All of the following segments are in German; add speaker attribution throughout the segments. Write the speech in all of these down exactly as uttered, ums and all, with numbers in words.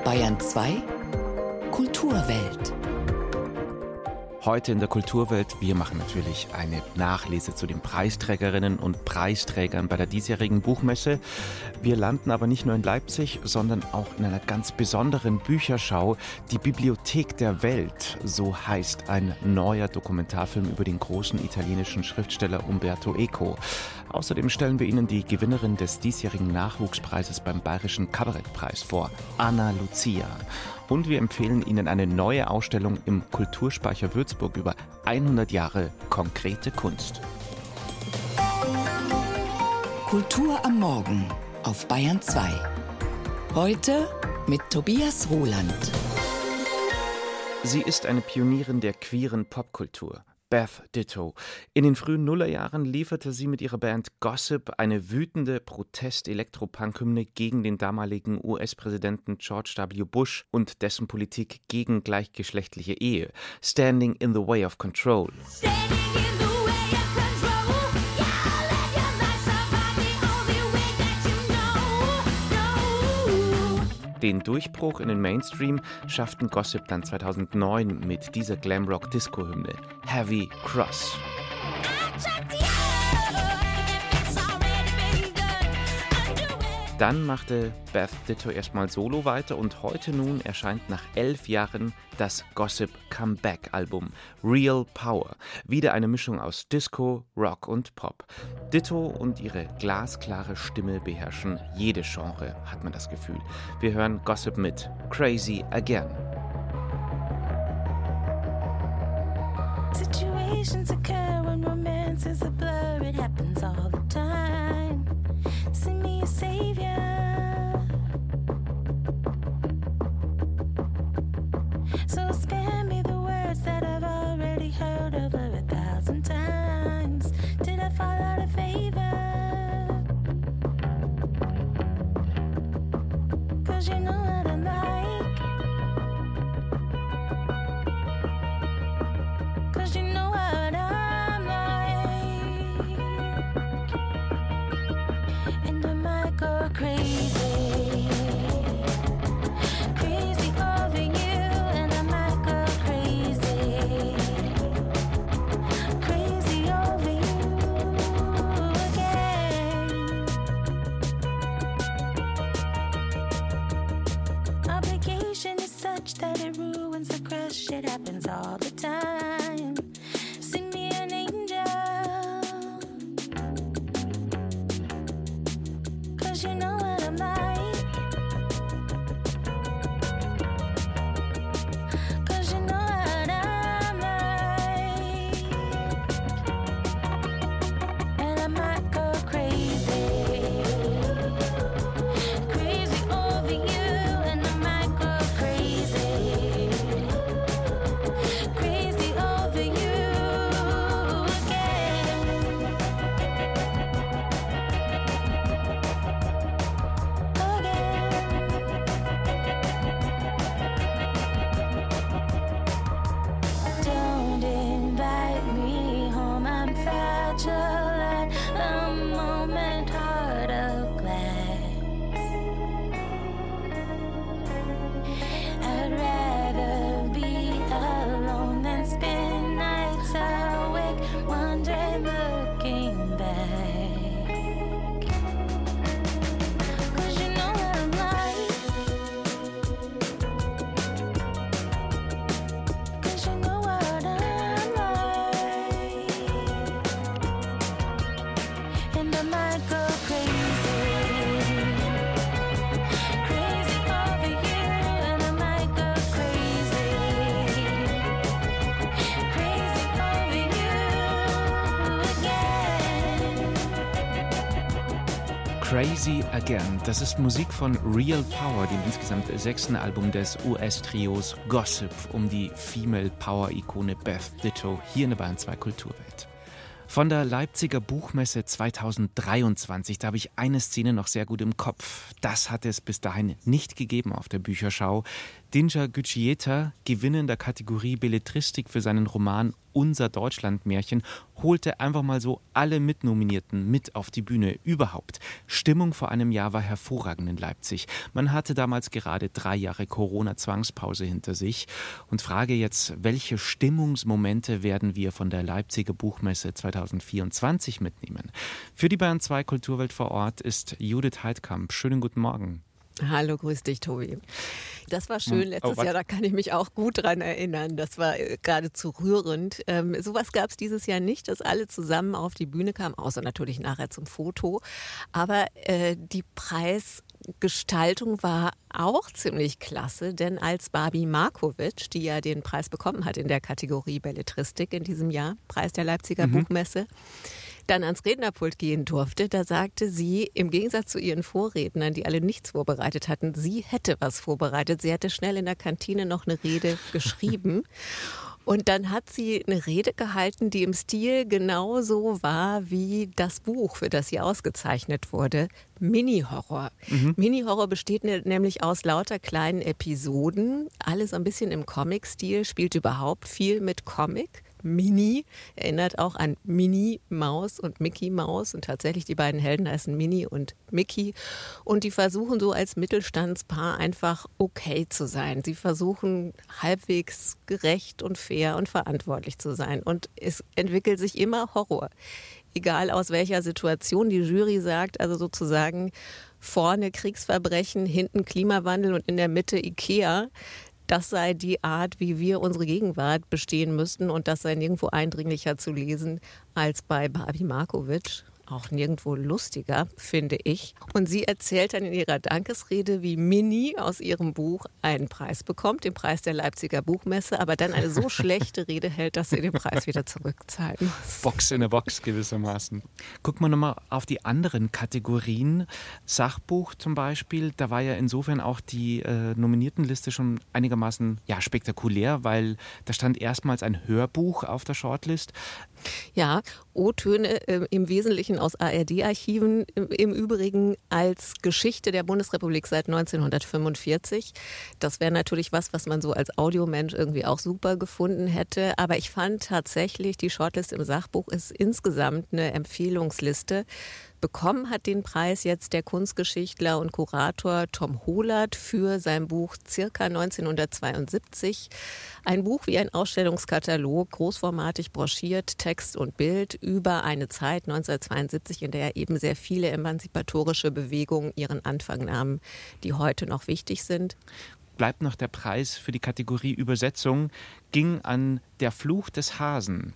Speaker 1: Bayern zwei Kulturwelt.
Speaker 2: Heute in der Kulturwelt, wir machen natürlich eine Nachlese zu den Preisträgerinnen und Preisträgern bei der diesjährigen Buchmesse. Wir landen aber nicht nur in Leipzig, sondern auch in einer ganz besonderen Bücherschau, die Bibliothek der Welt. So heißt ein neuer Dokumentarfilm über den großen italienischen Schriftsteller Umberto Eco. Außerdem stellen wir Ihnen die Gewinnerin des diesjährigen Nachwuchspreises beim Bayerischen Kabarettpreis vor, Anna Lucia. Und wir empfehlen Ihnen eine neue Ausstellung im Kulturspeicher Würzburg über hundert Jahre konkrete Kunst.
Speaker 1: Kultur am Morgen auf Bayern zwei. Heute mit Tobias Roland.
Speaker 2: Sie ist eine Pionierin der queeren Popkultur. Beth Ditto. In den frühen Nullerjahren lieferte sie mit ihrer Band Gossip eine wütende Protest-Elektropunk-Hymne gegen den damaligen U S-Präsidenten George W. Bush und dessen Politik gegen gleichgeschlechtliche Ehe. Standing in the Way of Control. Den Durchbruch in den Mainstream schafften Gossip dann zweitausendneun mit dieser Glamrock-Disco-Hymne Heavy Cross. Dann machte Beth Ditto erstmal solo weiter und heute nun erscheint nach elf Jahren das Gossip Comeback-Album Real Power. Wieder eine Mischung aus Disco, Rock und Pop. Ditto und ihre glasklare Stimme beherrschen jede Genre, hat man das Gefühl. Wir hören Gossip mit Crazy Again.
Speaker 3: Situations occur when romance is a blur. It happens all the time. Send me a savior. So spare me the words that I've already heard over a thousand times. Did I fall out of favor? 'Cause you know what I'm like. 'Cause you know what I'm like. And I might go crazy. Crazy over you. And I might go crazy. Crazy over you again. Obligation is such that it ruins the crush. It happens all the time. Sing me an angel. 'Cause you know what I'm like. 'Cause you know what I'm like. And I might go crazy. Crazy over you. And I might go crazy. Crazy over you again. Don't invite me home, I'm fragile at a moment, heart of glass. I'd rather be alone than spend nights awake, wondering, looking back. 'Cause you know what I'm like. 'Cause you know what I'm like. And I might go crazy. Crazy over you. And I might go crazy. Crazy over you again.
Speaker 2: Crazy Again, das ist Musik von Real Power, dem insgesamt sechsten Album des U S-Trios Gossip um die Female Power-Ikone Beth Ditto hier in der Bayern zwei Kulturwelt. Von der Leipziger Buchmesse zweitausenddreiundzwanzig, da habe ich eine Szene noch sehr gut im Kopf. Das hat es bis dahin nicht gegeben auf der Bücherschau. Dinja Gütschieta, Gewinner in der Kategorie Belletristik für seinen Roman Unser Deutschlandmärchen, holte einfach mal so alle Mitnominierten mit auf die Bühne. Überhaupt. Stimmung vor einem Jahr war hervorragend in Leipzig. Man hatte damals gerade drei Jahre Corona-Zwangspause hinter sich. Und frage jetzt, welche Stimmungsmomente werden wir von der Leipziger Buchmesse zweitausendvierundzwanzig mitnehmen? Für die Bayern zwei Kulturwelt vor Ort ist Judith Heidkamp. Schönen guten Morgen.
Speaker 4: Hallo, grüß dich, Tobi. Das war schön letztes oh, Jahr, da kann ich mich auch gut dran erinnern. Das war äh, geradezu rührend. Ähm, sowas gab es dieses Jahr nicht, dass alle zusammen auf die Bühne kamen, außer natürlich nachher zum Foto. Aber äh, die Preisgestaltung war auch ziemlich klasse, denn als Barbie Markovic, die ja den Preis bekommen hat in der Kategorie Belletristik in diesem Jahr, Preis der Leipziger mhm. Buchmesse, dann ans Rednerpult gehen durfte, da sagte sie, im Gegensatz zu ihren Vorrednern, die alle nichts vorbereitet hatten, sie hätte was vorbereitet. Sie hatte schnell in der Kantine noch eine Rede geschrieben. Und dann hat sie eine Rede gehalten, die im Stil genauso war wie das Buch, für das sie ausgezeichnet wurde, Mini-Horror. Mhm. Mini-Horror besteht ne, nämlich aus lauter kleinen Episoden, alles ein bisschen im Comic-Stil, spielt überhaupt viel mit Comic. Mini erinnert auch an Minnie Maus und Mickey Maus und tatsächlich die beiden Helden heißen Minnie und Mickey und die versuchen so als Mittelstandspaar einfach okay zu sein. Sie versuchen halbwegs gerecht und fair und verantwortlich zu sein und es entwickelt sich immer Horror. Egal aus welcher Situation, die Jury sagt also sozusagen vorne Kriegsverbrechen, hinten Klimawandel und in der Mitte Ikea. Das sei die Art, wie wir unsere Gegenwart bestehen müssten und das sei nirgendwo eindringlicher zu lesen als bei Barbie Markovic. Auch nirgendwo lustiger, finde ich. Und sie erzählt dann in ihrer Dankesrede, wie Minnie aus ihrem Buch einen Preis bekommt, den Preis der Leipziger Buchmesse, aber dann eine so schlechte Rede hält, dass sie den Preis wieder zurückzahlen muss.
Speaker 2: Box in a Box gewissermaßen. Gucken wir nochmal auf die anderen Kategorien. Sachbuch zum Beispiel, da war ja insofern auch die äh, Nominiertenliste schon einigermaßen ja, spektakulär, weil da stand erstmals ein Hörbuch auf der Shortlist.
Speaker 4: Ja, O-Töne äh, im Wesentlichen aus A R D-Archiven, im, im Übrigen als Geschichte der Bundesrepublik seit neunzehnhundertfünfundvierzig. Das wäre natürlich was, was man so als Audiomensch irgendwie auch super gefunden hätte. Aber ich fand tatsächlich, die Shortlist im Sachbuch ist insgesamt eine Empfehlungsliste. Bekommen hat den Preis jetzt der Kunstgeschichtler und Kurator Tom Hohlert für sein Buch Circa neunzehnhundertzweiundsiebzig. Ein Buch wie ein Ausstellungskatalog, großformatig broschiert, Text und Bild über eine Zeit neunzehnhundertzweiundsiebzig, in der eben sehr viele emanzipatorische Bewegungen ihren Anfang nahmen, die heute noch wichtig sind.
Speaker 2: Bleibt noch der Preis für die Kategorie Übersetzung, ging an Der Fluch des Hasen.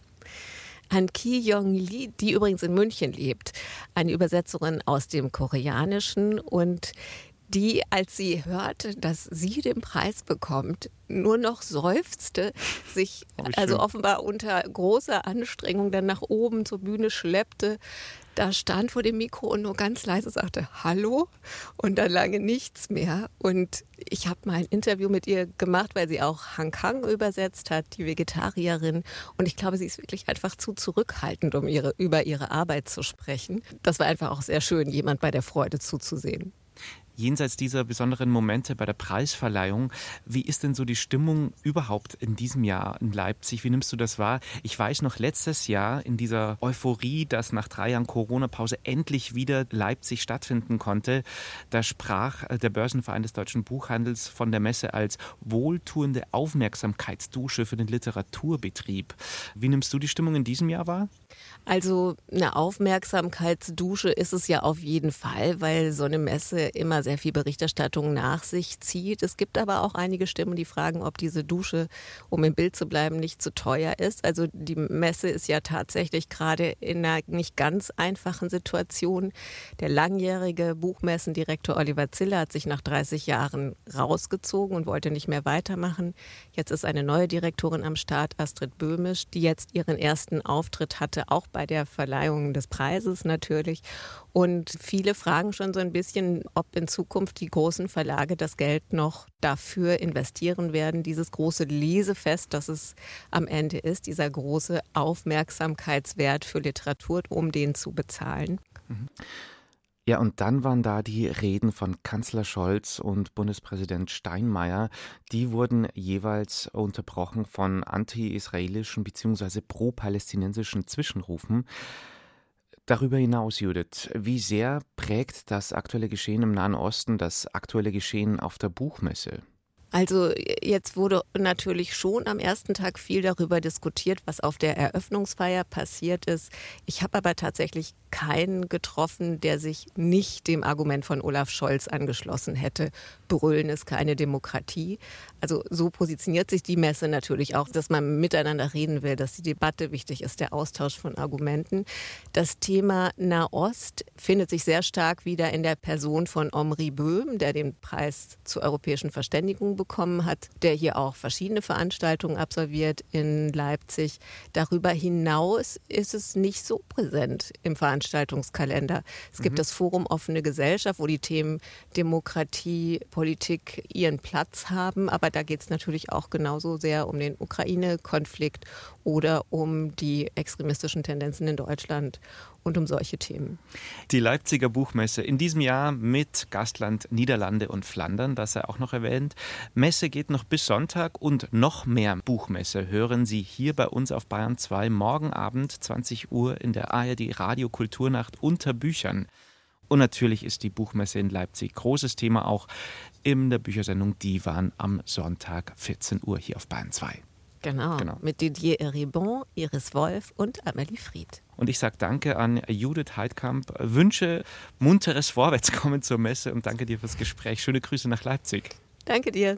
Speaker 4: An Ki-Yong Lee, die übrigens in München lebt, eine Übersetzerin aus dem Koreanischen und die, als sie hörte, dass sie den Preis bekommt, nur noch seufzte, sich also offenbar unter großer Anstrengung dann nach oben zur Bühne schleppte, da stand vor dem Mikro und nur ganz leise sagte Hallo und dann lange nichts mehr. Und ich habe mal ein Interview mit ihr gemacht, weil sie auch Han Kang übersetzt hat, die Vegetarierin. Und ich glaube, sie ist wirklich einfach zu zurückhaltend, um ihre, über ihre Arbeit zu sprechen. Das war einfach auch sehr schön, jemand bei der Freude zuzusehen.
Speaker 2: Jenseits dieser besonderen Momente bei der Preisverleihung, wie ist denn so die Stimmung überhaupt in diesem Jahr in Leipzig? Wie nimmst du das wahr? Ich weiß noch, letztes Jahr in dieser Euphorie, dass nach drei Jahren Corona-Pause endlich wieder Leipzig stattfinden konnte, da sprach der Börsenverein des deutschen Buchhandels von der Messe als wohltuende Aufmerksamkeitsdusche für den Literaturbetrieb. Wie nimmst du die Stimmung in diesem Jahr wahr?
Speaker 4: Also eine Aufmerksamkeitsdusche ist es ja auf jeden Fall, weil so eine Messe immer sehr viel Berichterstattung nach sich zieht. Es gibt aber auch einige Stimmen, die fragen, ob diese Dusche, um im Bild zu bleiben, nicht zu teuer ist. Also die Messe ist ja tatsächlich gerade in einer nicht ganz einfachen Situation. Der langjährige Buchmessendirektor Oliver Zille hat sich nach dreißig Jahren rausgezogen und wollte nicht mehr weitermachen. Jetzt ist eine neue Direktorin am Start, Astrid Böhmisch, die jetzt ihren ersten Auftritt hatte, auch bei der Verleihung des Preises natürlich. Und viele fragen schon so ein bisschen, ob in Zukunft Zukunft die großen Verlage das Geld noch dafür investieren werden, dieses große Lesefest, das es am Ende ist, dieser große Aufmerksamkeitswert für Literatur, um den zu bezahlen.
Speaker 2: Mhm. Ja, und dann waren da die Reden von Kanzler Scholz und Bundespräsident Steinmeier. Die wurden jeweils unterbrochen von anti-israelischen bzw. pro-palästinensischen Zwischenrufen. Darüber hinaus, Judith, wie sehr prägt das aktuelle Geschehen im Nahen Osten das aktuelle Geschehen auf der Buchmesse?
Speaker 4: Also jetzt wurde natürlich schon am ersten Tag viel darüber diskutiert, was auf der Eröffnungsfeier passiert ist. Ich habe aber tatsächlich keinen getroffen, der sich nicht dem Argument von Olaf Scholz angeschlossen hätte. Brüllen ist keine Demokratie. Also so positioniert sich die Messe natürlich auch, dass man miteinander reden will, dass die Debatte wichtig ist, der Austausch von Argumenten. Das Thema Nahost findet sich sehr stark wieder in der Person von Omri Böhm, der den Preis zur europäischen Verständigung bekommen hat, der hier auch verschiedene Veranstaltungen absolviert in Leipzig. Darüber hinaus ist es nicht so präsent im Veranstaltungskalender. Es gibt mhm. das Forum Offene Gesellschaft, wo die Themen Demokratie, Politik ihren Platz haben, aber da geht es natürlich auch genauso sehr um den Ukraine-Konflikt oder um die extremistischen Tendenzen in Deutschland und um solche Themen.
Speaker 2: Die Leipziger Buchmesse in diesem Jahr mit Gastland Niederlande und Flandern, das er auch noch erwähnt. Messe geht noch bis Sonntag und noch mehr Buchmesse hören Sie hier bei uns auf Bayern zwei morgen Abend zwanzig Uhr in der A R D Radio Kulturnacht unter Büchern. Und natürlich ist die Buchmesse in Leipzig großes Thema auch in der Büchersendung Divan am Sonntag vierzehn Uhr hier auf Bayern zwei.
Speaker 4: Genau, genau. Mit Didier Ribon, Iris Wolf und Amelie Fried.
Speaker 2: Und ich sage danke an Judith Heidkamp, wünsche munteres Vorwärtskommen zur Messe und danke dir fürs Gespräch. Schöne Grüße nach Leipzig.
Speaker 4: Danke dir.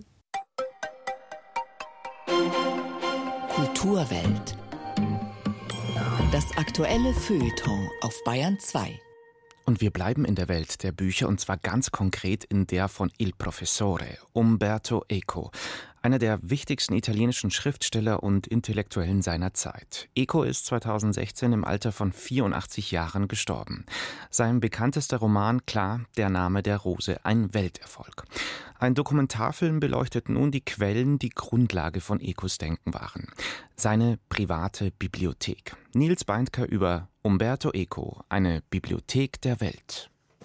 Speaker 1: Kulturwelt. Das aktuelle Feuilleton auf Bayern zwei.
Speaker 2: Und wir bleiben in der Welt der Bücher und zwar ganz konkret in der von Il Professore, Umberto Eco, einer der wichtigsten italienischen Schriftsteller und Intellektuellen seiner Zeit. Eco ist zweitausendsechzehn im Alter von vierundachtzig Jahren gestorben. Sein bekanntester Roman, klar, Der Name der Rose, ein Welterfolg. Ein Dokumentarfilm beleuchtet nun die Quellen, die Grundlage von Ecos Denken waren. Seine private Bibliothek. Nils Beindker über Umberto Eco, eine Bibliothek der Welt.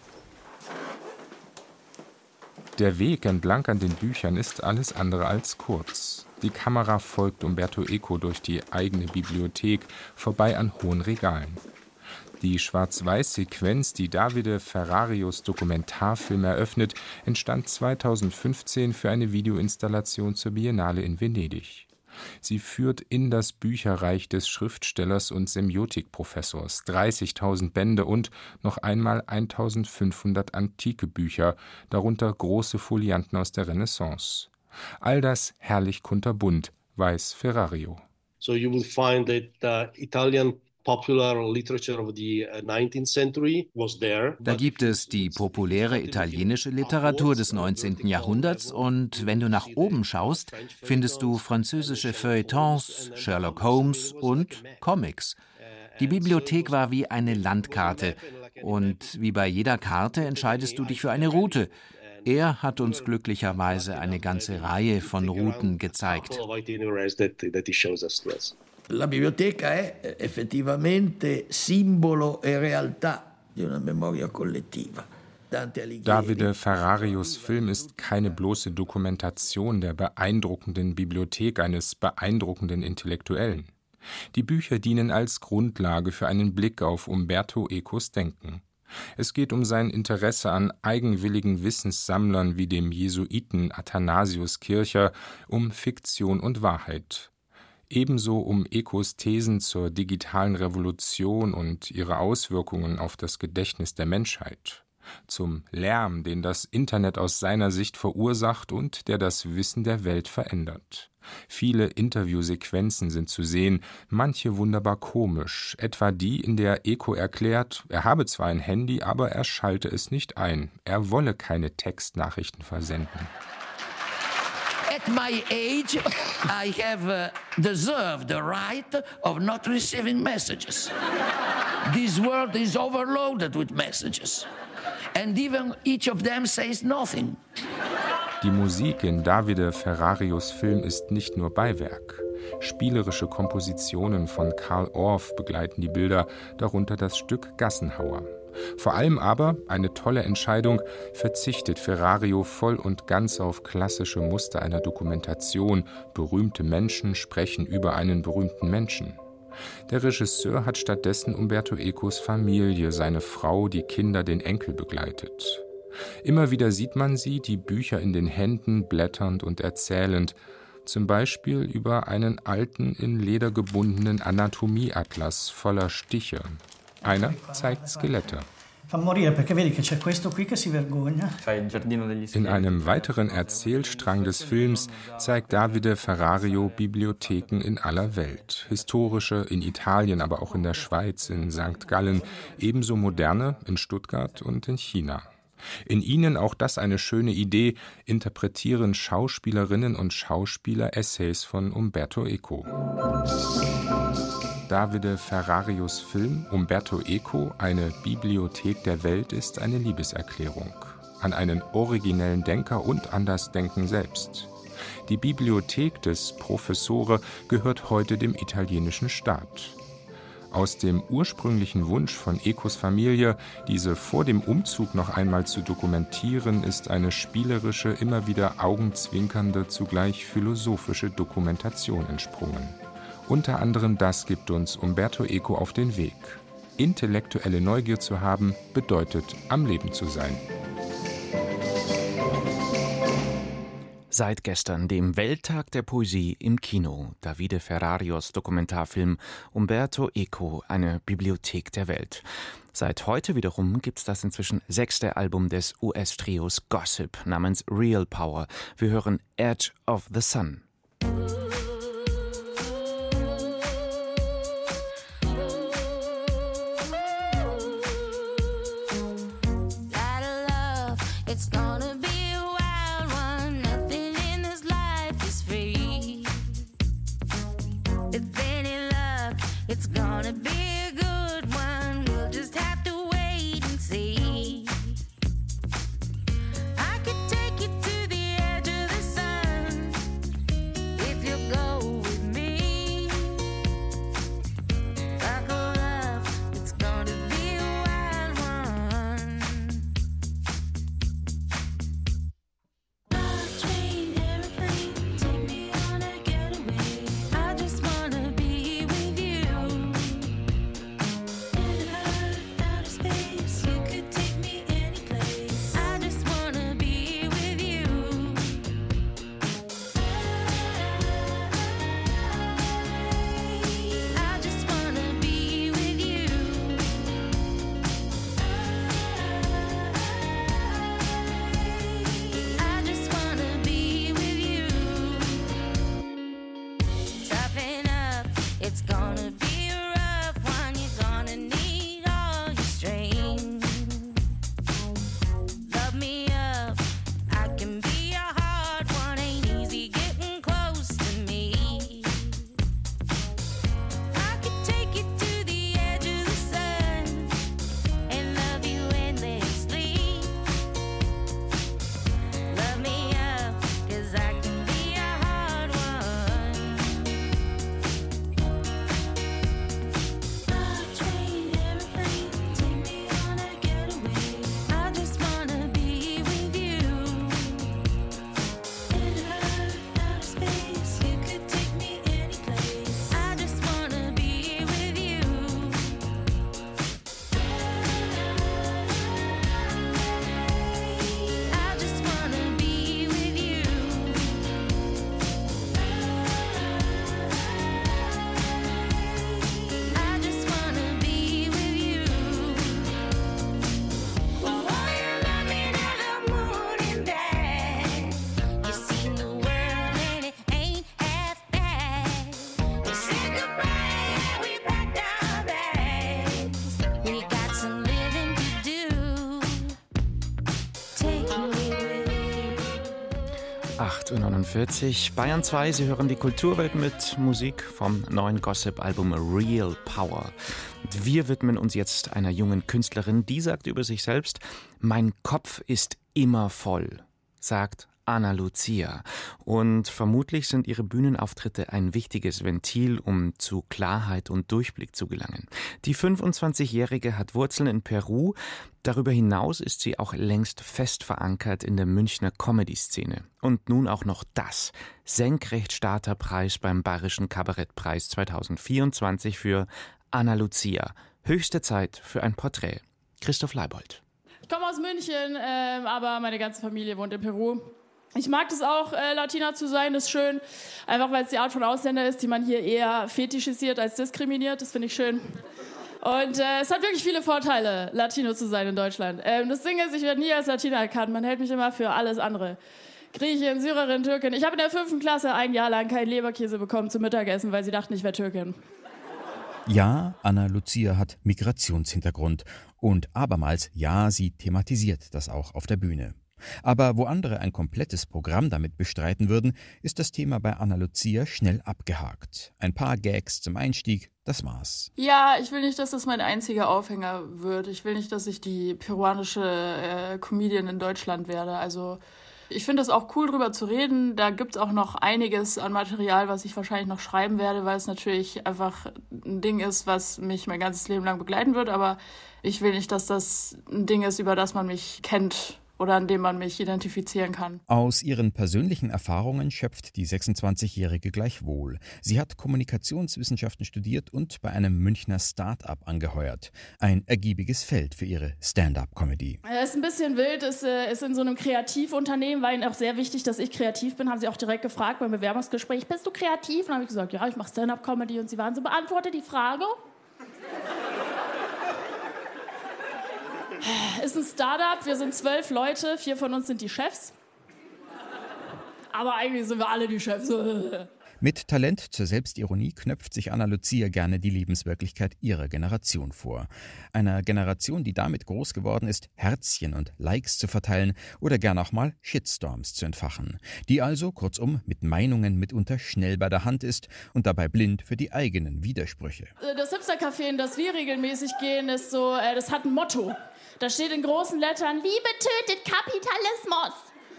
Speaker 5: Der Weg entlang an den Büchern ist alles andere als kurz. Die Kamera folgt Umberto Eco durch die eigene Bibliothek, vorbei an hohen Regalen. Die Schwarz-Weiß-Sequenz, die Davide Ferrarios Dokumentarfilm eröffnet, entstand zweitausendfünfzehn für eine Videoinstallation zur Biennale in Venedig. Sie führt in das Bücherreich des Schriftstellers und Semiotikprofessors, dreißigtausend Bände und noch einmal eintausendfünfhundert antike Bücher, darunter große Folianten aus der Renaissance. All das herrlich kunterbunt, weiß Ferrario.
Speaker 6: So you will find that uh, Italian popular literature of the nineteenth century was there.
Speaker 7: Da gibt es die populäre italienische Literatur des neunzehnten Jahrhunderts und wenn du nach oben schaust, findest du französische Feuilletons, Sherlock Holmes und Comics. Die Bibliothek war wie eine Landkarte und wie bei jeder Karte entscheidest du dich für eine Route. Er hat uns glücklicherweise eine ganze Reihe von Routen gezeigt.
Speaker 8: La biblioteca è effettivamente simbolo e realtà di una memoria collettiva.
Speaker 5: Davide Ferrarios Film ist keine bloße Dokumentation der beeindruckenden Bibliothek eines beeindruckenden Intellektuellen. Die Bücher dienen als Grundlage für einen Blick auf Umberto Ecos Denken. Es geht um sein Interesse an eigenwilligen Wissenssammlern wie dem Jesuiten Athanasius Kircher, um Fiktion und Wahrheit. Ebenso um Ecos Thesen zur digitalen Revolution und ihre Auswirkungen auf das Gedächtnis der Menschheit, zum Lärm, den das Internet aus seiner Sicht verursacht und der das Wissen der Welt verändert. Viele Interviewsequenzen sind zu sehen, manche wunderbar komisch, etwa die, in der Eco erklärt, er habe zwar ein Handy, aber er schalte es nicht ein, er wolle keine Textnachrichten versenden.
Speaker 8: At my age, I have uh, deserved the right of not receiving messages. This world is overloaded with messages. and even each of them says nothing.
Speaker 5: Die Musik in Davide Ferrarios Film ist nicht nur Beiwerk. Spielerische Kompositionen von Carl Orff begleiten die Bilder, darunter das Stück Gassenhauer. Vor allem aber, eine tolle Entscheidung, verzichtet Ferrario voll und ganz auf klassische Muster einer Dokumentation. Berühmte Menschen sprechen über einen berühmten Menschen. Der Regisseur hat stattdessen Umberto Ecos Familie, seine Frau, die Kinder, den Enkel begleitet. Immer wieder sieht man sie, die Bücher in den Händen, blätternd und erzählend, zum Beispiel über einen alten, in Leder gebundenen Anatomieatlas voller Stiche. Einer zeigt Skelette. In einem weiteren Erzählstrang des Films zeigt Davide Ferrario Bibliotheken in aller Welt. Historische in Italien, aber auch in der Schweiz, in Sankt Gallen, ebenso moderne in Stuttgart und in China. In ihnen, auch das eine schöne Idee, interpretieren Schauspielerinnen und Schauspieler Essays von Umberto Eco. Davide Ferrarios Film Umberto Eco, eine Bibliothek der Welt, ist eine Liebeserklärung an einen originellen Denker und an das Denken selbst. Die Bibliothek des Professore gehört heute dem italienischen Staat. Aus dem ursprünglichen Wunsch von Ecos Familie, diese vor dem Umzug noch einmal zu dokumentieren, ist eine spielerische, immer wieder augenzwinkernde, zugleich philosophische Dokumentation entsprungen. Unter anderem das gibt uns Umberto Eco auf den Weg. Intellektuelle Neugier zu haben, bedeutet, am Leben zu sein.
Speaker 2: Seit gestern, dem Welttag der Poesie im Kino, Davide Ferrarios Dokumentarfilm Umberto Eco, eine Bibliothek der Welt. Seit heute wiederum gibt's das inzwischen sechste Album des U S-Trios Gossip namens Real Power. Wir hören Edge of the Sun.
Speaker 3: It's gonna be a wild one. Nothing in this life is free. If any luck, it's gonna be a good one. We'll just have to wait and see. I could take you to the edge of the sun if you go with me. Buckle up, it's gonna be a wild one.
Speaker 2: acht Uhr neunundvierzig, Bayern zwei, Sie hören die Kulturwelt mit Musik vom neuen Gossip-Album Real Power. Und wir widmen uns jetzt einer jungen Künstlerin, die sagt über sich selbst: Mein Kopf ist immer voll, sagt Ana Lucia. Und vermutlich sind ihre Bühnenauftritte ein wichtiges Ventil, um zu Klarheit und Durchblick zu gelangen. Die fünfundzwanzigjährige hat Wurzeln in Peru. Darüber hinaus ist sie auch längst fest verankert in der Münchner Comedy-Szene. Und nun auch noch das: Senkrechtstarterpreis beim Bayerischen Kabarettpreis zweitausendvierundzwanzig für Ana Lucia. Höchste Zeit für ein Porträt. Christoph Leibold.
Speaker 9: Ich komme aus München, äh, aber meine ganze Familie wohnt in Peru. Ich mag das auch, äh, Latina zu sein, das ist schön. Einfach weil es die Art von Ausländer ist, die man hier eher fetischisiert als diskriminiert. Das finde ich schön. Und äh, es hat wirklich viele Vorteile, Latino zu sein in Deutschland. Ähm, das Ding ist, ich werde nie als Latina erkannt. Man hält mich immer für alles andere. Griechin, Syrerin, Türkin. Ich habe in der fünften Klasse ein Jahr lang keinen Leberkäse bekommen zum Mittagessen, weil sie dachten, ich wäre Türkin.
Speaker 10: Ja, Ana Lucia hat Migrationshintergrund. Und abermals, ja, sie thematisiert das auch auf der Bühne. Aber wo andere ein komplettes Programm damit bestreiten würden, ist das Thema bei Ana Lucia schnell abgehakt. Ein paar Gags zum Einstieg, das war's.
Speaker 9: Ja, ich will nicht, dass das mein einziger Aufhänger wird. Ich will nicht, dass ich die peruanische äh, Comedian in Deutschland werde. Also ich finde es auch cool, drüber zu reden. Da gibt es auch noch einiges an Material, was ich wahrscheinlich noch schreiben werde, weil es natürlich einfach ein Ding ist, was mich mein ganzes Leben lang begleiten wird. Aber ich will nicht, dass das ein Ding ist, über das man mich kennt oder an dem man mich identifizieren kann.
Speaker 10: Aus ihren persönlichen Erfahrungen schöpft die sechsundzwanzigjährige gleichwohl. Sie hat Kommunikationswissenschaften studiert und bei einem Münchner Start-up angeheuert. Ein ergiebiges Feld für ihre Stand-up-Comedy.
Speaker 9: Es ist ein bisschen wild, es ist in so einem Kreativunternehmen, war ihnen auch sehr wichtig, dass ich kreativ bin. Haben sie auch direkt gefragt beim Bewerbungsgespräch: Bist du kreativ? Und dann habe ich gesagt, ja, ich mache Stand-up-Comedy. Und sie waren so: Beantworte die Frage. Ist ein Startup, wir sind zwölf Leute, vier von uns sind die Chefs. Aber eigentlich sind wir alle die Chefs.
Speaker 10: Mit Talent zur Selbstironie knöpft sich Ana Lucia gerne die Lebenswirklichkeit ihrer Generation vor. Einer Generation, die damit groß geworden ist, Herzchen und Likes zu verteilen oder gern auch mal Shitstorms zu entfachen. Die also, kurzum, mit Meinungen mitunter schnell bei der Hand ist und dabei blind für die eigenen Widersprüche.
Speaker 9: Das Hipster-Café, in das wir regelmäßig gehen, ist so, äh, das hat ein Motto. Da steht in großen Lettern: Liebe tötet Kapitalismus.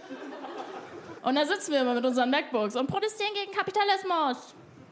Speaker 9: Und da sitzen wir immer mit unseren MacBooks und protestieren gegen Kapitalismus.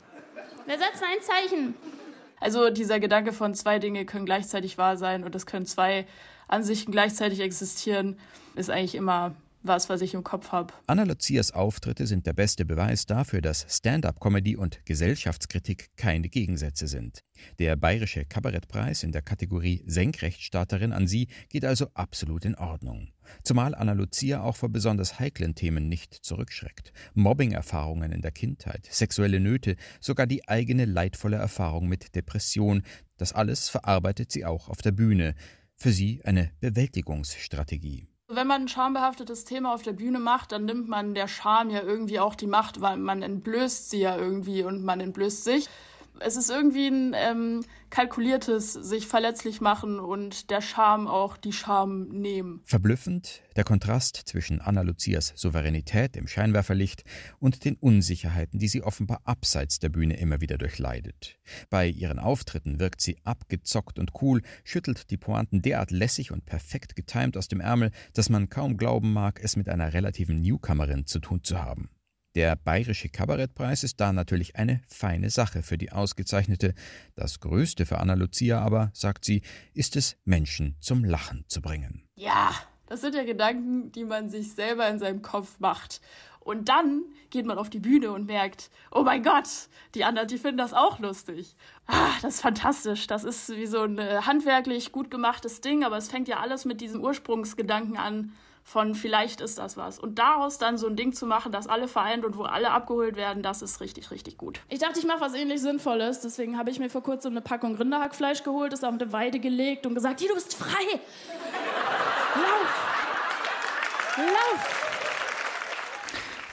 Speaker 9: Wir setzen ein Zeichen. Also dieser Gedanke von zwei Dinge können gleichzeitig wahr sein und es können zwei Ansichten gleichzeitig existieren, ist eigentlich immer was, was ich im Kopf habe.
Speaker 10: Ana Lucias Auftritte sind der beste Beweis dafür, dass Stand-up-Comedy und Gesellschaftskritik keine Gegensätze sind. Der Bayerische Kabarettpreis in der Kategorie Senkrechtstarterin an sie geht also absolut in Ordnung. Zumal Ana Lucia auch vor besonders heiklen Themen nicht zurückschreckt. Mobbing-Erfahrungen in der Kindheit, sexuelle Nöte, sogar die eigene leidvolle Erfahrung mit Depression, das alles verarbeitet sie auch auf der Bühne. Für sie eine Bewältigungsstrategie.
Speaker 9: Wenn man ein schambehaftetes Thema auf der Bühne macht, dann nimmt man der Scham ja irgendwie auch die Macht, weil man entblößt sie ja irgendwie und man entblößt sich. Es ist irgendwie ein ähm, kalkuliertes sich verletzlich machen und der Scham auch die Scham nehmen.
Speaker 10: Verblüffend der Kontrast zwischen Ana Lucias Souveränität im Scheinwerferlicht und den Unsicherheiten, die sie offenbar abseits der Bühne immer wieder durchleidet. Bei ihren Auftritten wirkt sie abgezockt und cool, schüttelt die Pointen derart lässig und perfekt getimt aus dem Ärmel, dass man kaum glauben mag, es mit einer relativen Newcomerin zu tun zu haben. Der Bayerische Kabarettpreis ist da natürlich eine feine Sache für die Ausgezeichnete. Das Größte für Ana Lucia aber, sagt sie, ist es, Menschen zum Lachen zu bringen.
Speaker 9: Ja, das sind ja Gedanken, die man sich selber in seinem Kopf macht. Und dann geht man auf die Bühne und merkt, oh mein Gott, die anderen, die finden das auch lustig. Ah, das ist fantastisch. Das ist wie so ein äh, handwerklich gut gemachtes Ding, aber es fängt ja alles mit diesem Ursprungsgedanken an, von vielleicht ist das was. Und daraus dann so ein Ding zu machen, das alle vereint und wo alle abgeholt werden, das ist richtig, richtig gut. Ich dachte, ich mache was ähnlich Sinnvolles. Deswegen habe ich mir vor kurzem eine Packung Rinderhackfleisch geholt, das auf eine Weide gelegt und gesagt, hier, du bist frei. Lauf. Lauf.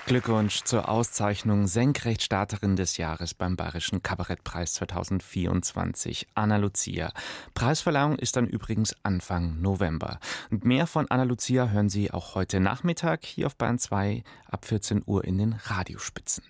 Speaker 2: Glückwunsch zur Auszeichnung Senkrechtstarterin des Jahres beim Bayerischen Kabarettpreis zweitausendvierundzwanzig, Anna Lucia. Preisverleihung ist dann übrigens Anfang November. Und mehr von Anna Lucia hören Sie auch heute Nachmittag hier auf Bayern zwei ab vierzehn Uhr in den Radiospitzen.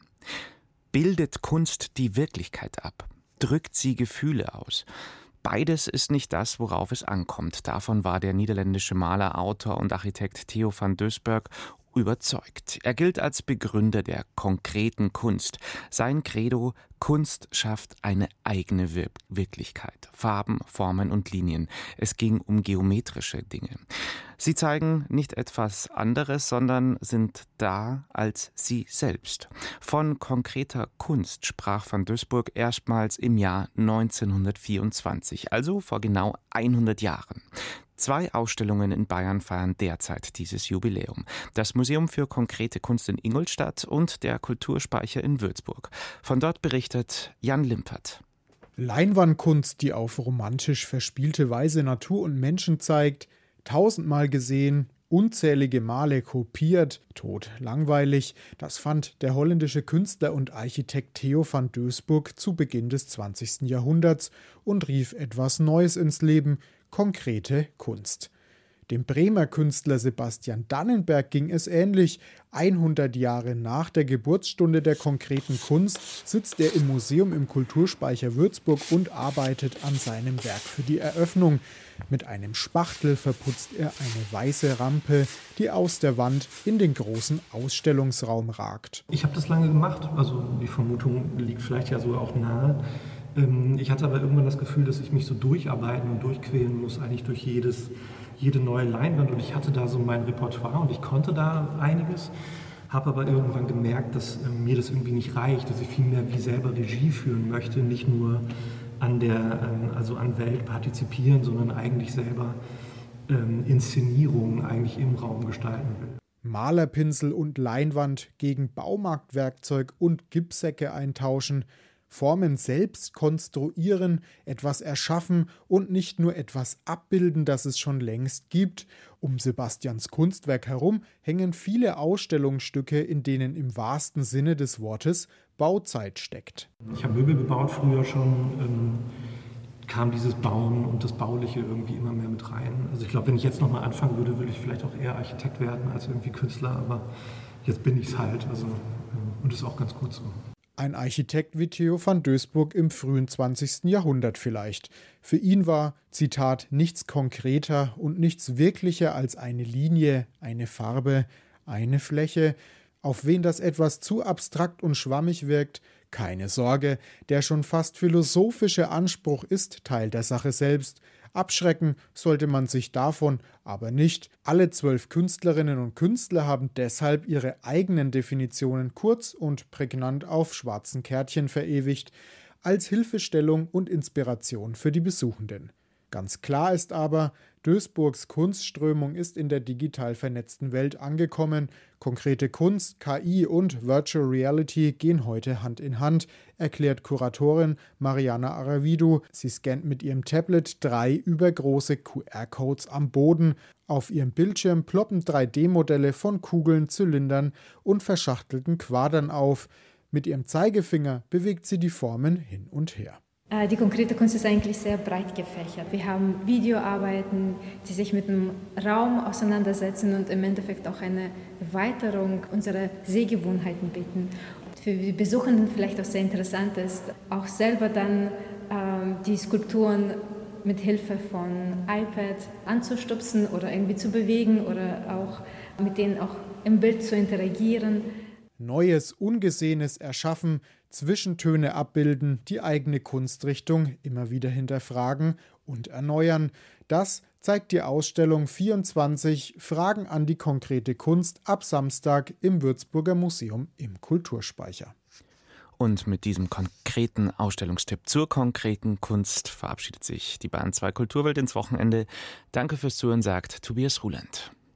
Speaker 2: Bildet Kunst die Wirklichkeit ab? Drückt sie Gefühle aus? Beides ist nicht das, worauf es ankommt. Davon war der niederländische Maler, Autor und Architekt Theo van Doesburg überzeugt. Er gilt als Begründer der konkreten Kunst. Sein Credo: Kunst schafft eine eigene Wir- Wirklichkeit. Farben, Formen und Linien. Es ging um geometrische Dinge. Sie zeigen nicht etwas anderes, sondern sind da als sie selbst. Von konkreter Kunst sprach van Doesburg erstmals im Jahr neunzehnhundertvierundzwanzig, also vor genau hundert Jahren. Zwei Ausstellungen in Bayern feiern derzeit dieses Jubiläum. Das Museum für konkrete Kunst in Ingolstadt und der Kulturspeicher in Würzburg. Von dort berichtet Jan Limpert.
Speaker 11: Leinwandkunst, die auf romantisch verspielte Weise Natur und Menschen zeigt, tausendmal gesehen, unzählige Male kopiert, totlangweilig, das fand der holländische Künstler und Architekt Theo van Doesburg zu Beginn des zwanzigsten Jahrhunderts und rief etwas Neues ins Leben: konkrete Kunst. Dem Bremer Künstler Sebastian Dannenberg ging es ähnlich. hundert Jahre nach der Geburtsstunde der konkreten Kunst sitzt er im Museum im Kulturspeicher Würzburg und arbeitet an seinem Werk für die Eröffnung. Mit einem Spachtel verputzt er eine weiße Rampe, die aus der Wand in den großen Ausstellungsraum ragt.
Speaker 12: Ich habe das lange gemacht, also die Vermutung liegt vielleicht ja sogar auch nahe. Ich hatte aber irgendwann das Gefühl, dass ich mich so durcharbeiten und durchquälen muss, eigentlich durch jedes, jede neue Leinwand. Und ich hatte da so mein Repertoire und ich konnte da einiges, habe aber irgendwann gemerkt, dass äh, mir das irgendwie nicht reicht, dass ich viel mehr wie selber Regie führen möchte, nicht nur an der, ähm, also an Welt partizipieren, sondern eigentlich selber ähm, Inszenierungen eigentlich im Raum gestalten will.
Speaker 11: Malerpinsel und Leinwand gegen Baumarktwerkzeug und Gipssäcke eintauschen, Formen selbst konstruieren, etwas erschaffen und nicht nur etwas abbilden, das es schon längst gibt. Um Sebastians Kunstwerk herum hängen viele Ausstellungsstücke, in denen im wahrsten Sinne des Wortes Bauzeit steckt.
Speaker 12: Ich habe Möbel gebaut früher schon, ähm, kam dieses Bauen und das Bauliche irgendwie immer mehr mit rein. Also ich glaube, wenn ich jetzt nochmal anfangen würde, würde ich vielleicht auch eher Architekt werden als irgendwie Künstler, aber jetzt bin ich es halt, also, äh, und das ist auch ganz gut so.
Speaker 11: Ein Architekt wie Theo van Doesburg im frühen zwanzigsten Jahrhundert vielleicht. Für ihn war, Zitat, nichts konkreter und nichts wirklicher als eine Linie, eine Farbe, eine Fläche. Auf wen das etwas zu abstrakt und schwammig wirkt, keine Sorge, der schon fast philosophische Anspruch ist Teil der Sache selbst. Abschrecken sollte man sich davon aber nicht. Alle zwölf Künstlerinnen und Künstler haben deshalb ihre eigenen Definitionen kurz und prägnant auf schwarzen Kärtchen verewigt, als Hilfestellung und Inspiration für die Besuchenden. Ganz klar ist aber, Doesburgs Kunstströmung ist in der digital vernetzten Welt angekommen. Konkrete Kunst, K I und Virtual Reality gehen heute Hand in Hand, erklärt Kuratorin Mariana Aravidu. Sie scannt mit ihrem Tablet drei übergroße Q R-Codes am Boden. Auf ihrem Bildschirm ploppen drei D Modelle von Kugeln, Zylindern und verschachtelten Quadern auf. Mit ihrem Zeigefinger bewegt sie die Formen hin und her.
Speaker 13: Die konkrete Kunst ist eigentlich sehr breit gefächert. Wir haben Videoarbeiten, die sich mit dem Raum auseinandersetzen und im Endeffekt auch eine Erweiterung unserer Sehgewohnheiten bieten. Für die Besuchenden vielleicht auch sehr interessant ist, auch selber dann ähm, die Skulpturen mit Hilfe von iPad anzustupsen oder irgendwie zu bewegen oder auch mit denen auch im Bild zu interagieren.
Speaker 11: Neues, Ungesehenes erschaffen, Zwischentöne abbilden, die eigene Kunstrichtung immer wieder hinterfragen und erneuern. Das zeigt die Ausstellung vierundzwanzig Fragen an die konkrete Kunst ab Samstag im Würzburger Museum im Kulturspeicher.
Speaker 2: Und mit diesem konkreten Ausstellungstipp zur konkreten Kunst verabschiedet sich die Bayern zwei Kulturwelt ins Wochenende. Danke fürs Zuhören, sagt Tobias Ruland.